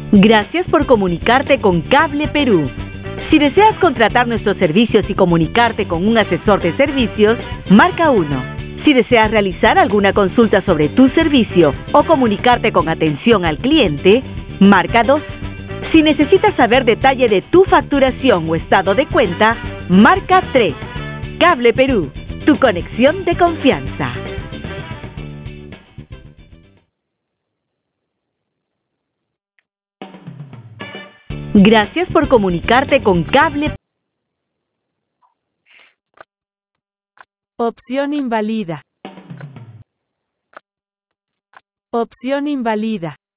Gracias por comunicarte con Cable Perú. Si deseas contratar nuestros servicios y comunicarte con un asesor de servicios, marca 1. Si deseas realizar alguna consulta sobre tu servicio o comunicarte con atención al cliente, marca 2. Si necesitas saber detalle de tu facturación o estado de cuenta, marca 3. Cable Perú, tu conexión de confianza. Gracias por comunicarte con Cable. Opción invalida. Opción invalida.